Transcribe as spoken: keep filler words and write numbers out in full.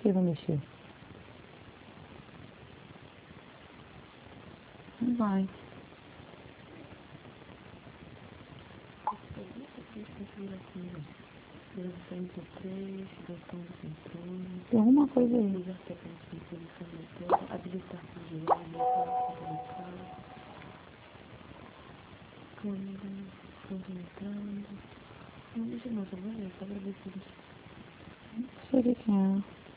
que ele vai mexer? Não vai. Tem alguma coisa aí. Não sei o que é.